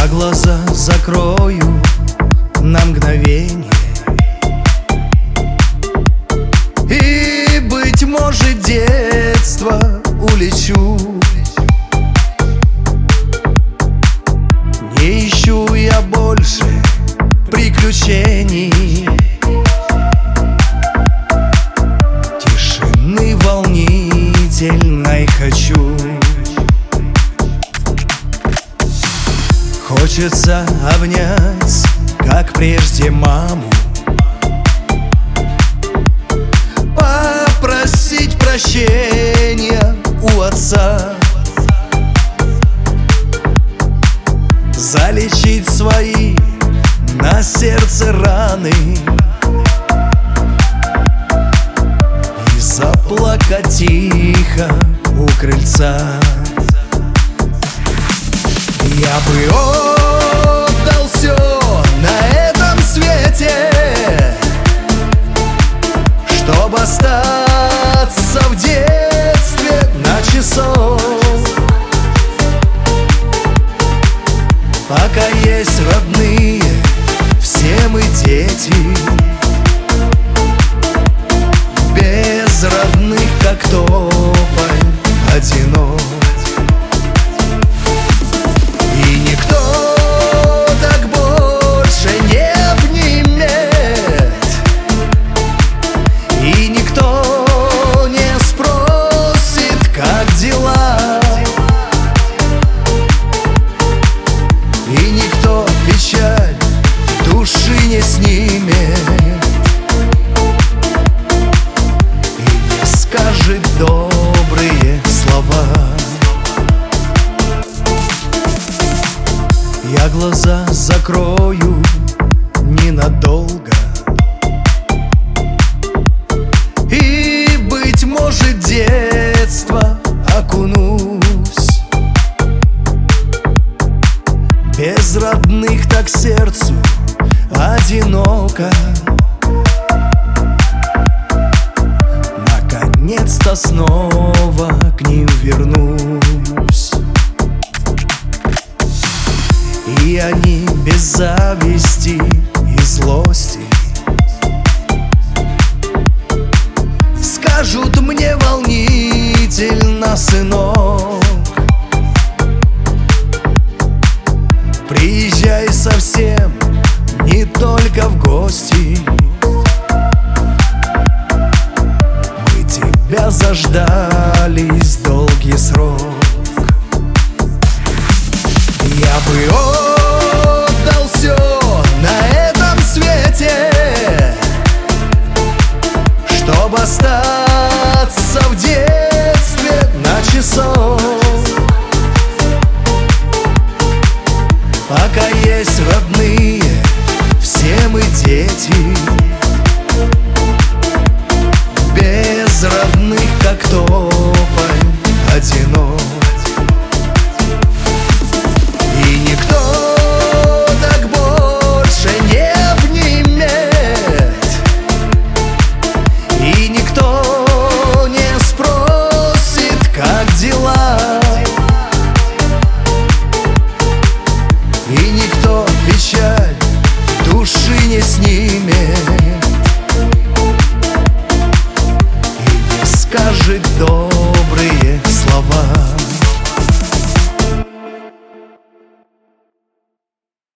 Я глаза закрою на мгновение, и, быть может, детство улечу. Не ищу я больше приключений, тишины волнительной хочу. Хочется обнять, как прежде, маму, попросить прощения у отца, залечить свои на сердце раны и заплакать тихо у крыльца. Я бы отдал все на этом свете, чтобы остаться в детстве на часок. Пока есть родные, все мы дети, без родных, как тополь, одинок. И никто так больше не обнимет, и никто не спросит, как дела, и никто печаль души не снимет и не скажет добрые слова. Я глаза закрою ненадолго, и, быть может, детство окунусь. Без родных так сердцу одиноко. Наконец-то снова к ним вернусь, и они без зависти и злости скажут мне волнительно: сынок, приезжай совсем не только в гости, мы тебя заждались долгий срок. Я бы отдал все на этом свете, чтобы остаться в детстве на часок. Пока есть родные, все мы дети, без родных, как тополь, одинок. И никто так больше не обнимет, и никто не спросит, как дела, и никто печаль души не снимет и не скажет добрые слова.